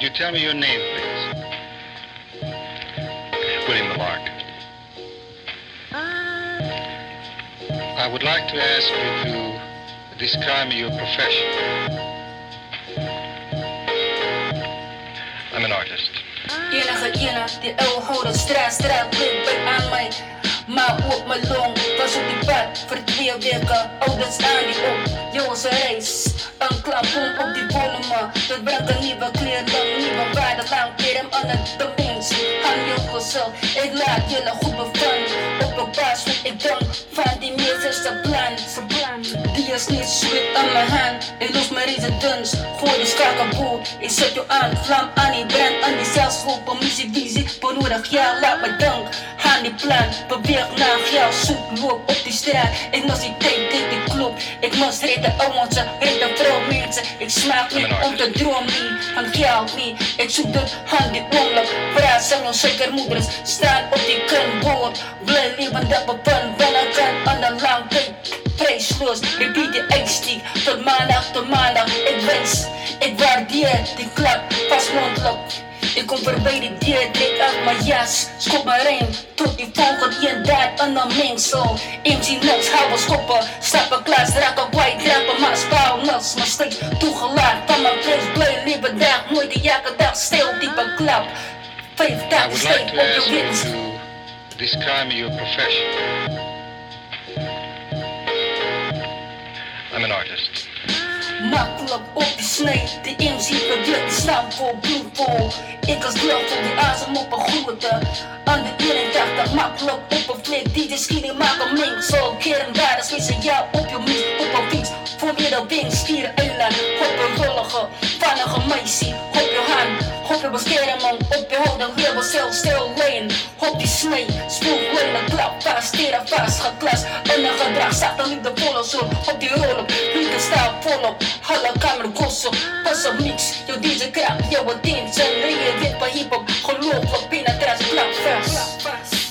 Could you tell me your name, please? William Lamarck. I would like to ask you to describe your profession. I'm an artist. Die oude houden straat ligt bij aan mij. Maar op mijn long was op die pad voor 2 weken. Ouders aan die op, jongens een race. Een klampom op die volume. Dat brengt een nieuwe kleerlang, nieuwe waarde lang. Keer hem aan het dimensie. Hang je gezel, ik laat jullie goed bevallen. Op een baas wat ik dank van die meer is zijn plan. Die is niet sweet aan mijn hand. Ik loop mijn residence, gooi die skakaboel. Ik zet je aan, vlam aan die brand. Aan die zelfslopen, muziekvisie. Benodig jou, laat me dank. Aan die plan, beweeg naar jou. Zoek loop op die straat. Ik moest die tijd, dit die club. Ik moest reden ouwens, reden vrouw mensen. Ik smaak niet om te dromen. Van jou niet, ik zoek dat hand die ongeluk. Praat zijn nog zeker moeders. Staan op die kunboord. Blij leven dat bepan. Wel ik kan aan de lang tijd. Prijsloos, repeat de eindstiek. Tot maandag, ik wens. Ik waardeer die klap, pas mondelijk. Ik kom voorbij die dier, trek uit mijn jas. Schop mijn riem, tot die volgende een daad aan de mengsel. MC nuts, houden schoppen, stappen klas, raken kwijt, rappen maar spouw nuts. Maar steeds toegelaat van mijn vlees, blij leven dag, nooit de jake dag, stil diepe klap. 5 dagen steek op je wits. To describe your profession. I'm an artist. Makkelijk op die snee, de MC beweegt die slaap voor bloedvol. Ik als blauw voor die asem op een groente. Aan de 81 makkelijk op een flik, die de schienen maken mink. Zo keren daar, dus wees jou op je mies, op een fiets. Voor weer de wing, stieren eiland, op een rollige, vannige meisje. Op je hand, op je bescherming, op je hoofd, dan weer zelf stil leen. Op die snee, spoel lenen, klap vast, steren vast, geklas. En een gedrag, zat dan niet de volle zon, op die rollen, liefde staat volop. Alle kamer gossen, pas op mix, jouw DJ krap, jouw wat teams en je wit bij hiphop, geloof op penetratie, klap vast.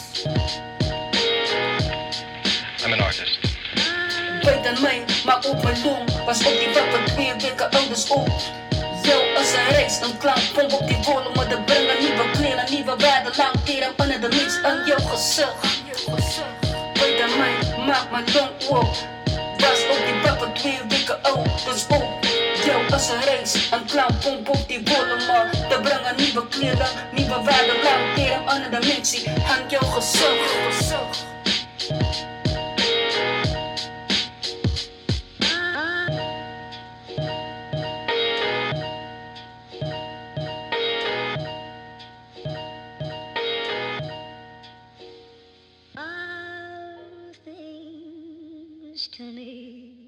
I'm an artist. Weet aan mij, maar op mijn long, was op die web voor 2 weken ouders op. Jou als een reis, een klank, op die volume, de brengen nieuwe kleren, nieuwe waarden, lang keren onder de mix aan jouw gezicht. Weet aan mij, maak mijn long op. Was op die web voor 2 weken ouders op. Jou als een reis, een klank, op die volume, de brengen nieuwe kleren, nieuwe waarden, lang keren onder de mix aan jouw gezicht. To me.